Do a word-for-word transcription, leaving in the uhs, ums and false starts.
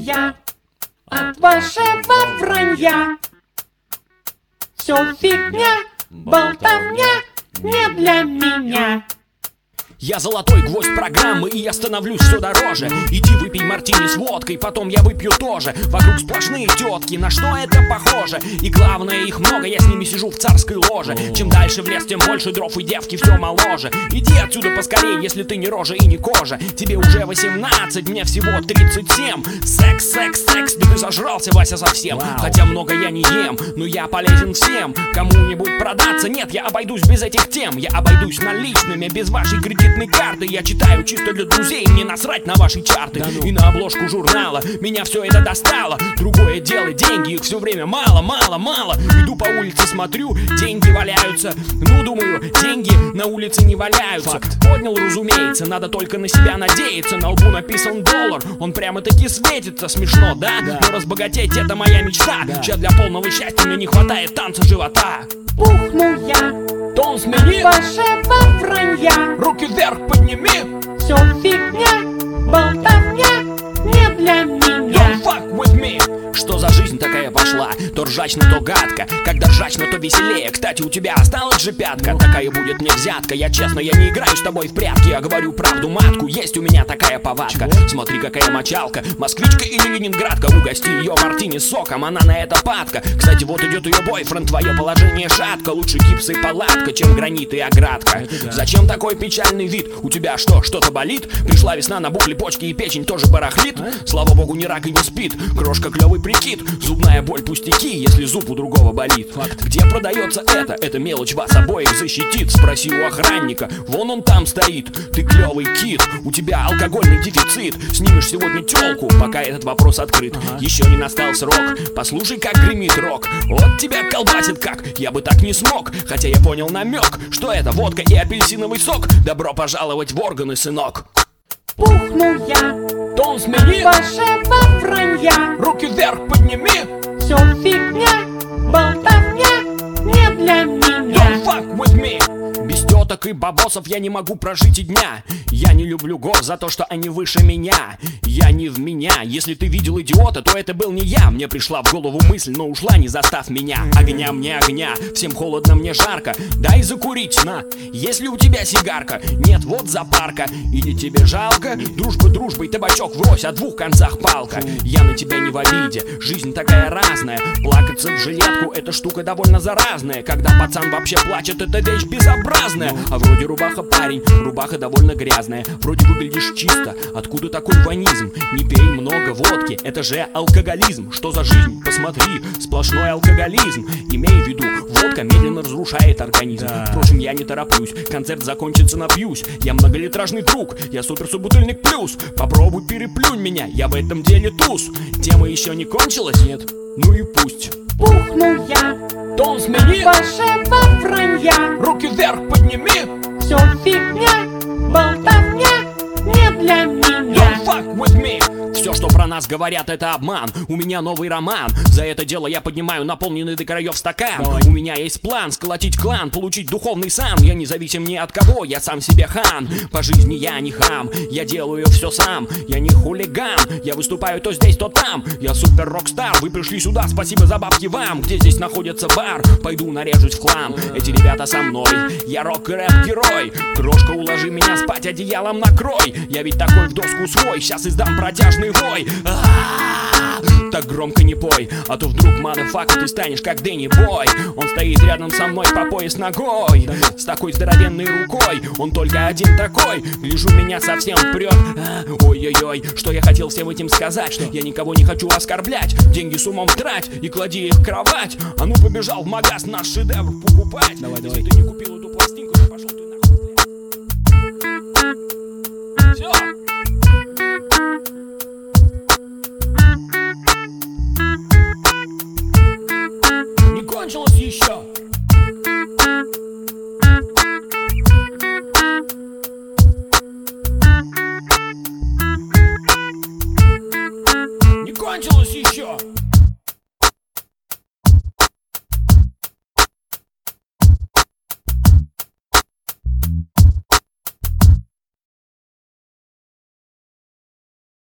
я от вашего вранья. Все фигня, болтовня не для меня. Я золотой гвоздь программы, и я становлюсь все дороже. Иди выпей мартини с водкой, потом я выпью тоже. Вокруг сплошные тетки, на что это похоже? И главное, их много, я с ними сижу в царской ложе. Чем дальше в лес, тем больше дров, и девки все моложе. Иди отсюда поскорей, если ты не рожа и не кожа. Тебе уже восемнадцать, мне всего тридцать семь. Секс, секс, секс, да ты зажрался, Вася, совсем. Wow. Хотя много я не ем, но я полезен всем. Кому-нибудь продаться? Нет, я обойдусь без этих тем. Я обойдусь наличными, без вашей кредитной карты. Я читаю чисто для друзей, мне насрать на ваши чарты. Да ну. И на обложку журнала меня все это достало. Другое дело, деньги, их все время мало, мало, мало. Иду по улице, смотрю, деньги валяются. Ну, думаю, деньги на улице не валяются. Факт. Поднял, разумеется, надо только на себя надеяться. На лбу написан доллар, он прямо-таки светится. Смешно, да? да? Но разбогатеть это моя мечта. Да. Сейчас для полного счастья мне не хватает танца живота. Пухну я тон смени вашего вранья. Руки вверх подними. Все фигня, болтовня не для меня. Don't fuck with me. Что за жизнь такая пошла? То ржачно, то гадко. Когда ржачно, то веселее. Кстати, у тебя осталась же пятка. Такая будет мне взятка. Я честно, я не играю с тобой в прятки. Я говорю правду матку, есть у меня такая повадка. Чего? Смотри, какая мочалка. Москвичка или ленинградка. Угости ее мартини с соком, она на это падка. Кстати, вот идет ее бойфренд, твое положение шатко. Лучше гипс и палатка, чем гранит и оградка. Да. Зачем такой печальный вид? У тебя что, что-то болит? Пришла весна, набухли почки и печень тоже барахлит. А? Слава богу, ни рак и не спит. Крошка клевый прикид. Зубная боль пустяки, если зуб у другого болит. Факт. Где продается это? Эта мелочь вас обоих защитит. Спроси у охранника, вон он там стоит. Ты клевый кит, у тебя алкогольный дефицит. Снимешь сегодня тёлку, пока этот вопрос открыт. Ага. Еще не настал срок, послушай, как гремит рок. Вот тебя колбасит как, я бы так не смог. Хотя я понял намек, что это водка и апельсиновый сок. Добро пожаловать в органы, сынок. Пухну я тон смени вашего вранья. Руки вверх подними. Все фигня, болтовня не для меня. Don't fuck with me. Без теток и бабосов я не могу прожить и дня. Я не люблю гор за то, что они выше меня. Я не в меня. Если ты видел идиота, то это был не я. Мне пришла в голову мысль, но ушла, не застав меня. Огня мне огня, всем холодно, мне жарко. Дай закурить, на. Если у тебя сигарка, нет, вот запарка. Или тебе жалко? Дружба дружбой, табачок врозь, о двух концах палка. Я на тебя не в обиде, жизнь такая разная. Плакаться в жилетку, эта штука довольно заразная. Когда пацан вообще плачет, это вещь безобразная. А вроде рубаха парень, рубаха довольно грязная. Вроде выглядишь чисто, откуда такой ванизм? Не пей много водки, это же алкоголизм. Что за жизнь? Посмотри, сплошной алкоголизм. Имей в виду, водка медленно разрушает организм. Да. Впрочем, я не тороплюсь, концерт закончится, напьюсь. Я многолитражный друг, я суперсубутыльник плюс. Попробуй переплюнь меня, я в этом деле туз. Тема еще не кончилась? Нет? Ну и пусть. Пухну я тон смени вашего вранья. Руки вверх подними. Все фигня, болтовня не для меня. Don't fuck with me. Все, что про нас говорят, это обман. У меня новый роман. За это дело я поднимаю наполненный до краев стакан. Давай. У меня есть план сколотить клан, получить духовный сан. Я независим ни от кого, я сам себе хан. По жизни я не хам, я делаю все сам. Я не хулиган, я выступаю то здесь, то там. Я супер рок-стар, вы пришли сюда, спасибо за бабки вам. Где здесь находится бар? Пойду нарежусь в хлам. Эти ребята со мной, я рок и рэп-герой. Крошка, уложи меня спать, одеялом накрой. Я ведь такой в доску свой, сейчас издам протяжный вой. А-а-а-а, так громко не пой, а то вдруг, мадафака, ты станешь как Дэнни Бой. Он стоит рядом со мной по пояс ногой, с такой здоровенной рукой. Он только один такой, гляжу, меня совсем прет. А, ой-ой-ой, что я хотел всем этим сказать? Что я никого не хочу оскорблять. Деньги с умом трать и клади их в кровать. А ну побежал в магаз наш шедевр покупать. Давай, давай. Если ты не купил эту пластинку, то пошел ты нахуй. Все. Не кончилось еще.